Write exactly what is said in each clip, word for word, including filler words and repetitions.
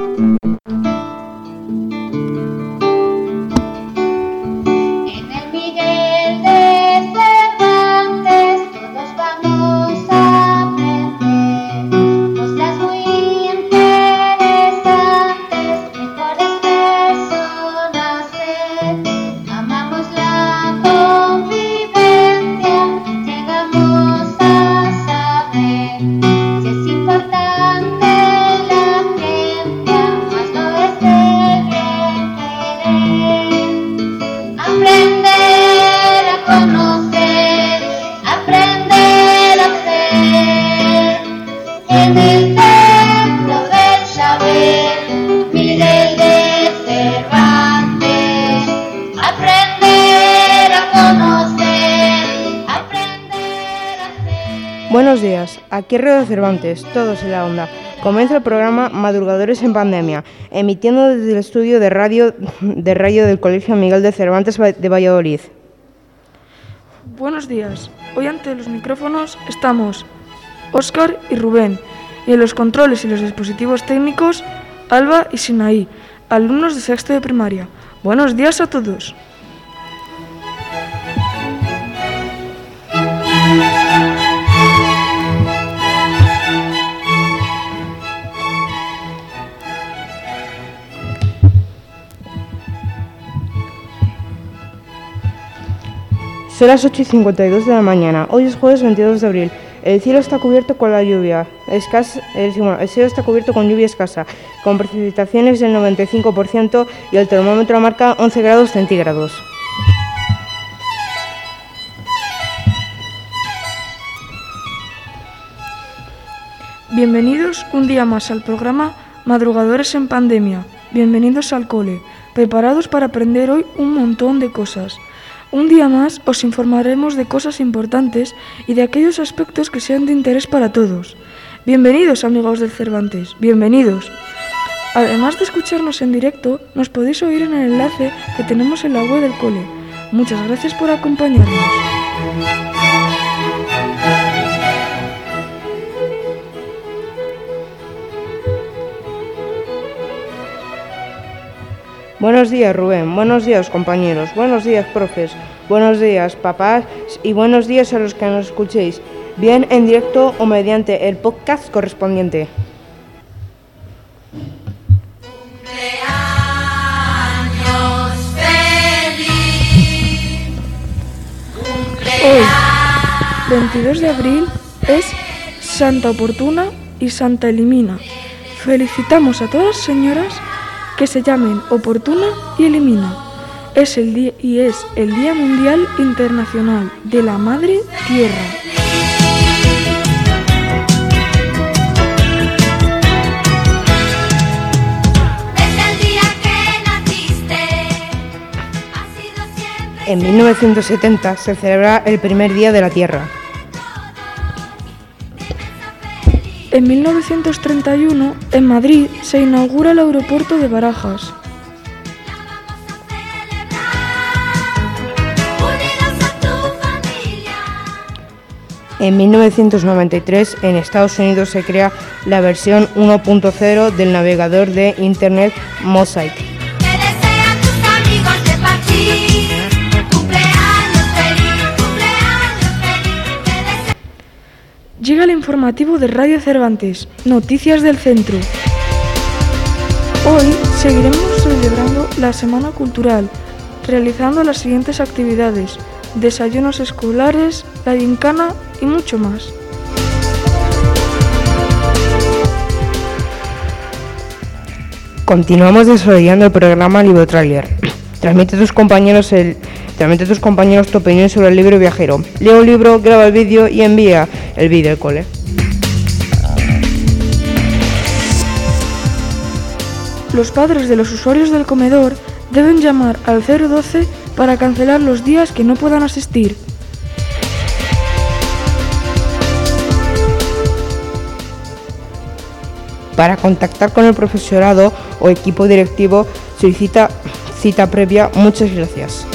Buenos días, aquí Radio Cervantes, todos en la onda. Comienza el programa Madrugadores en Pandemia, emitiendo desde el estudio de radio, de radio del Colegio Miguel de Cervantes de Valladolid. Buenos días, hoy ante los micrófonos estamos Óscar y Rubén, y en los controles y los dispositivos técnicos, Alba y Sinaí, alumnos de sexto de primaria. Buenos días a todos. Son las ocho y cincuenta y dos de la mañana. Hoy es jueves veintidós de abril. El cielo está cubierto con la lluvia escasa, el, bueno, el cielo está cubierto con lluvia escasa, con precipitaciones del noventa y cinco por ciento y el termómetro marca once grados centígrados. Bienvenidos un día más al programa Madrugadores en Pandemia. Bienvenidos al cole, preparados para aprender hoy un montón de cosas. Un día más os informaremos de cosas importantes y de aquellos aspectos que sean de interés para todos. Bienvenidos, amigos del Cervantes, bienvenidos. Además de escucharnos en directo, nos podéis oír en el enlace que tenemos en la web del cole. Muchas gracias por acompañarnos. Buenos días, Rubén. Buenos días, compañeros. Buenos días, profes. Buenos días, papás. Y buenos días a los que nos escuchéis, bien en directo o mediante el podcast correspondiente. Cumpleaños feliz. Hoy, veintidós de abril, es Santa Oportuna y Santa Elimina. Felicitamos a todas las señoras que se llamen Oportuna y Elimina. Es el día y es el Día Mundial Internacional de la Madre Tierra. Desde el día que naciste, ha sido siempre. En mil novecientos setenta se celebra el primer Día de la Tierra. En mil novecientos treinta y uno, en Madrid, se inaugura el aeropuerto de Barajas. En mil novecientos noventa y tres, en Estados Unidos se crea la versión uno punto cero del navegador de Internet Mosaic. Te desean tus amigos de Parchís. Cumpleaños feliz, cumpleaños feliz. Te desean. Llega el informativo de Radio Cervantes, Noticias del Centro. Hoy seguiremos celebrando la Semana Cultural, realizando las siguientes actividades: desayunos escolares, la gincana y mucho más. Continuamos desarrollando el programa Libro Trailer. Transmite a tus compañeros el transmite a tus compañeros tu opinión sobre el libro viajero. Lee un libro, graba el vídeo y envía el vídeo al cole. Los padres de los usuarios del comedor deben llamar al cero doce para cancelar los días que no puedan asistir. Para contactar con el profesorado o equipo directivo, solicita cita previa. Muchas gracias.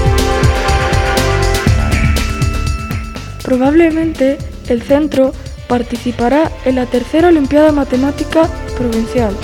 Probablemente el centro participará en la tercera Olimpiada Matemática Provincial.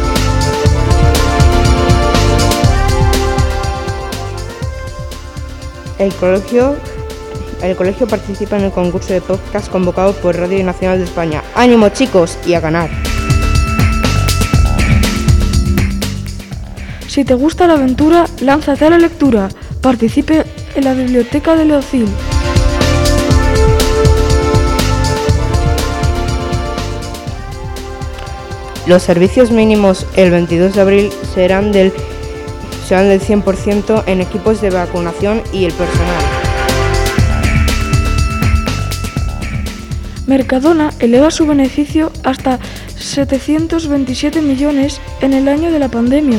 El colegio, el colegio participa en el concurso de podcast convocado por Radio Nacional de España. ¡Ánimo, chicos! Y a ganar. Si te gusta la aventura, lánzate a la lectura. Participe en la biblioteca de Leocil. Los servicios mínimos el veintidós de abril serán del, serán del cien por ciento en equipos de vacunación y el personal. Mercadona eleva su beneficio hasta setecientos veintisiete millones en el año de la pandemia.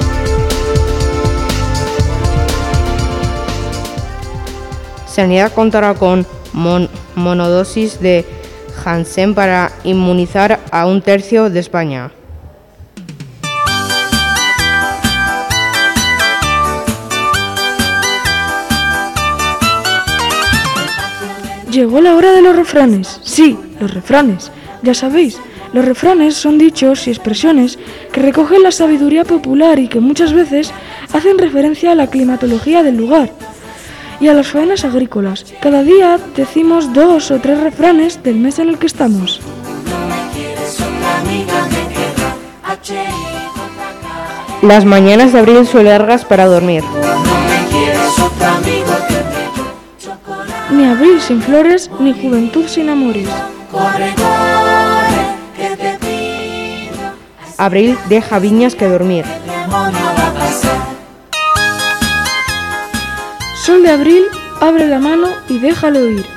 Sanidad contará con mon- monodosis de Janssen para inmunizar a un tercio de España. Llegó la hora de los refranes. Sí, los refranes. Ya sabéis, los refranes son dichos y expresiones que recogen la sabiduría popular y que muchas veces hacen referencia a la climatología del lugar y a las faenas agrícolas. Cada día decimos dos o tres refranes del mes en el que estamos. Las mañanas de abril son largas para dormir. Ni abril sin flores, ni juventud sin amores. Abril deja viñas que dormir. Sol de abril, abre la mano y déjalo ir.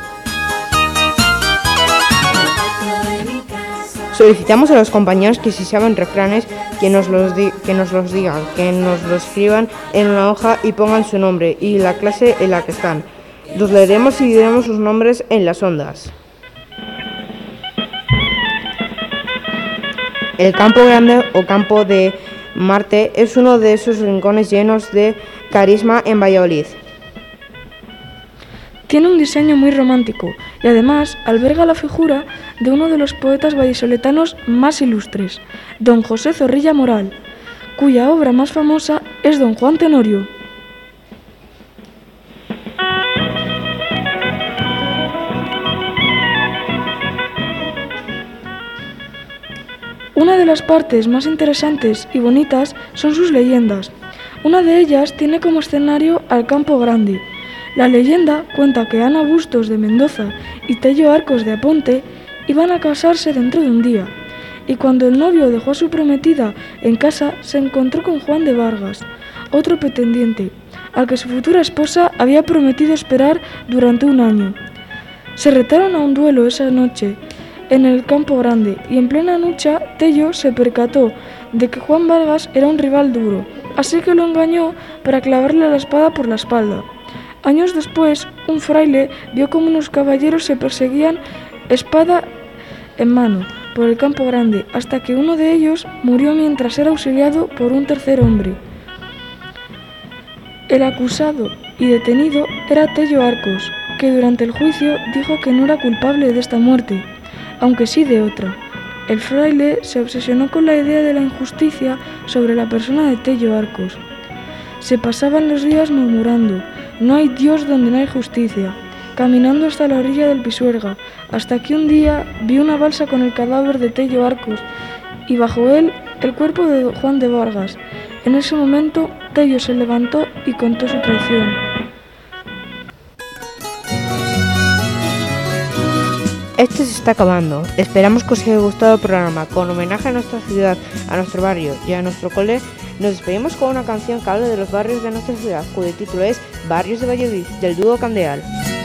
Solicitamos a los compañeros que si saben refranes, que nos los, di- que nos los digan, que nos los escriban en una hoja y pongan su nombre y la clase en la que están. Los leeremos y diremos sus nombres en las ondas. El Campo Grande o Campo de Marte es uno de esos rincones llenos de carisma en Valladolid. Tiene un diseño muy romántico y además alberga la figura de uno de los poetas vallisoletanos más ilustres, don José Zorrilla Moral, cuya obra más famosa es don Juan Tenorio. Una de las partes más interesantes y bonitas son sus leyendas. Una de ellas tiene como escenario al Campo Grande. La leyenda cuenta que Ana Bustos de Mendoza y Tello Arcos de Aponte iban a casarse dentro de un día, y cuando el novio dejó a su prometida en casa se encontró con Juan de Vargas, otro pretendiente, al que su futura esposa había prometido esperar durante un año. Se retaron a un duelo esa noche en el Campo Grande y en plena lucha Tello se percató de que Juan Vargas era un rival duro, así que lo engañó para clavarle la espada por la espalda. Años después, un fraile vio cómo unos caballeros se perseguían espada en mano por el Campo Grande, hasta que uno de ellos murió mientras era auxiliado por un tercer hombre. El acusado y detenido era Tello Arcos, que durante el juicio dijo que no era culpable de esta muerte, aunque sí de otra. El fraile se obsesionó con la idea de la injusticia sobre la persona de Tello Arcos. Se pasaban los días murmurando: no hay Dios donde no hay justicia, caminando hasta la orilla del Pisuerga, hasta que un día vio una balsa con el cadáver de Tello Arcos y bajo él el cuerpo de Juan de Vargas. En ese momento Tello se levantó y contó su traición. Este se está acabando. Esperamos que os haya gustado el programa. Con homenaje a nuestra ciudad, a nuestro barrio y a nuestro cole, nos despedimos con una canción que habla de los barrios de nuestra ciudad, cuyo título es Barrios de Valladolid, del dúo Candeal.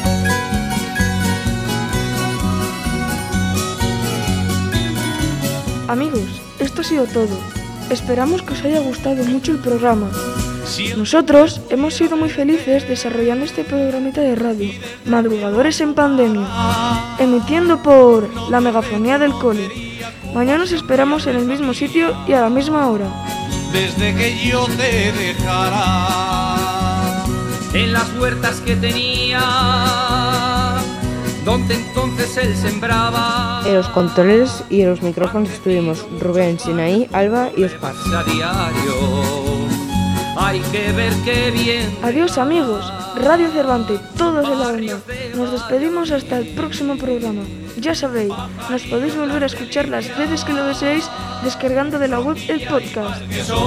Amigos, esto ha sido todo. Esperamos que os haya gustado mucho el programa. Nosotros hemos sido muy felices desarrollando este programita de radio, Madrugadores en Pandemia, emitiendo por la megafonía del cole. Mañana os esperamos en el mismo sitio y a la misma hora. Desde que yo te dejara en las huertas que tenía, donde entonces él sembraba. En los controles y en los micrófonos estuvimos Rubén, Sinaí, Alba y Oscar. A diario, hay que ver qué bien. Adiós amigos, Radio Cervantes, todos en la onda. Nos despedimos hasta el próximo programa. Ya sabéis, nos podéis volver a escuchar las veces que lo deseéis descargando de la web el podcast.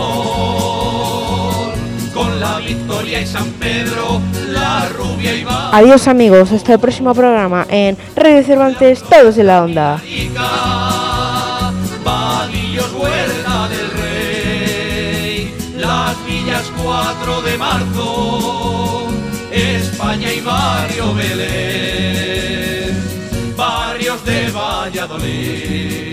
Con la Victoria y San Pedro, la Rubia y va. Adiós amigos, hasta el próximo programa en Radio Cervantes, todos en la onda. Vadillos, Huerta del Rey, las Villas cuatro de marzo, España y Barrio Belén, barrios de Valladolid.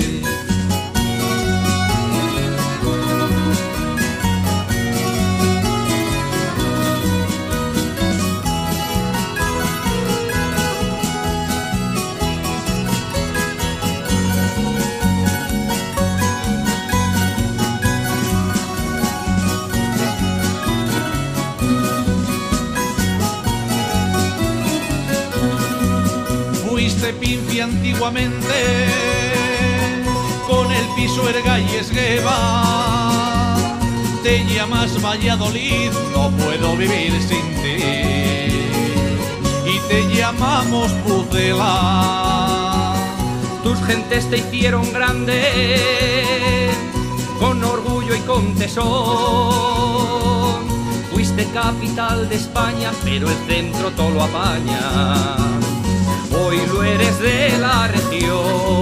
Fuiste Pinfi antiguamente, con el piso Erga y Esgueva. Te llamas Valladolid, no puedo vivir sin ti. Y te llamamos Pucela. Tus gentes te hicieron grande, con orgullo y con tesón. Fuiste capital de España, pero el centro todo lo apaña. Hoy lo eres de la región,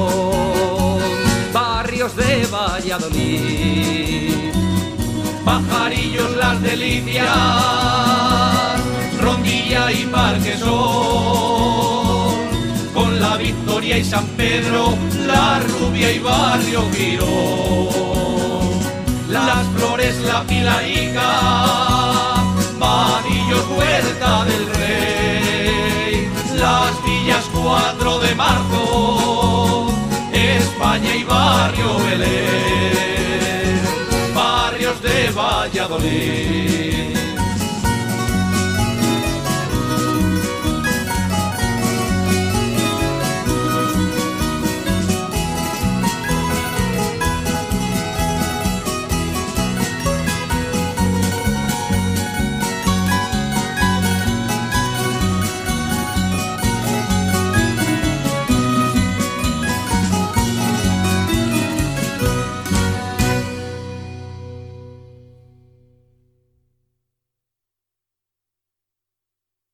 barrios de Valladolid, Pajarillos, Las Delicias, Rondilla y Parquesol, con la Victoria y San Pedro, la Rubia y Barrio Quirón, Las Flores, la Pilarica, Vadillos, Huerta del Rey, las Villas cuatro de marzo, España y Barrio Belén, barrios de Valladolid.